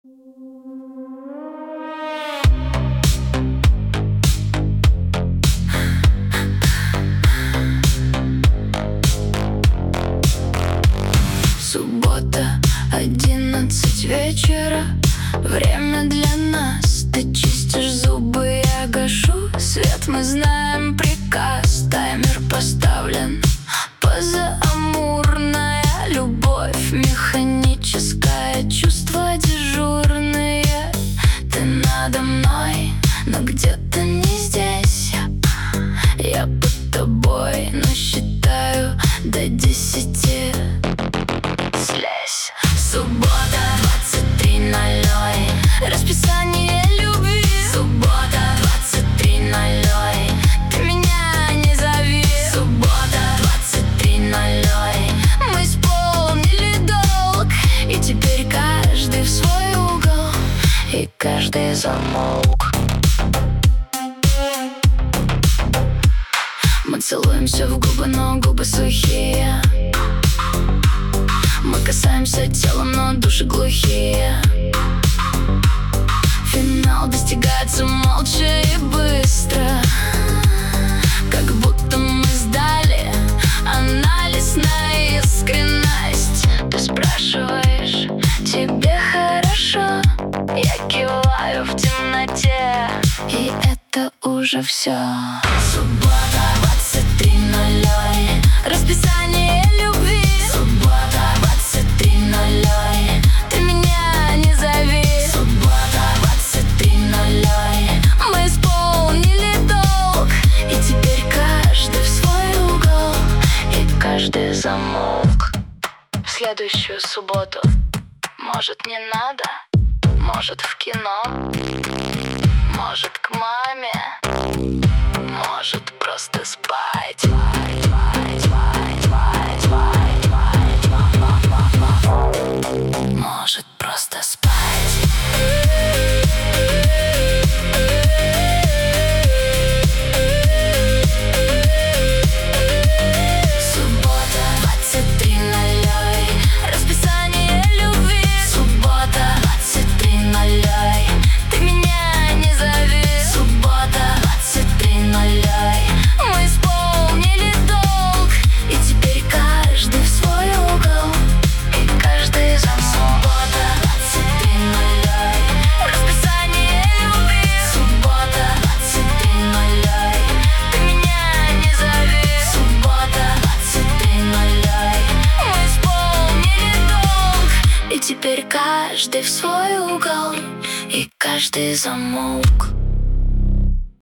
Суббота, 11 вечера. Время для нас. Ты чистишь зубы, я гашу свет. Мы знаем приказ. Таймер поставлен. Позаамурная любовь, механическое чувство дежурные. Ты надо мной, но где-то не здесь. Я под тобой, но считаю до 10. Слезь. Суббота, 23:00. Расписание любви. Суббота, 23:00. Ты меня не зови. Суббота, 23:00. Мы исполнили долг, и теперь каждый в свой угол, и каждый замолк. Мы целуемся в губы, но губы сухие. Мы касаемся телом, но души глухие. Финал достигается молча и быстро, как будто мы сдали анализ на искренность. Ты спрашиваешь, тебе хорошо? Я киваю в темноте, и это уже все. Суббота, 23:00. Расписание любви. Суббота, 23:00. Ты меня не зови. Суббота, 23:00. Мы исполнили долг, и теперь каждый в свой угол, и каждый замолк. В следующую субботу, может, не надо, может, в кино, может, к маме, может, просто спать. Может, просто спать. Суббота, 23:00. Расписание любви. Суббота, 23:00. Ты меня не зови. Суббота, 23:00. Мы исполнили долг, и теперь каждый в свой угол, и каждый замолк. Суббота, 23:00. Расписание любви. Суббота, 23:00. Ты меня не зови. Суббота, 23:00. Мы исполнили долг, и теперь каждый в свой угол, и каждый замолк.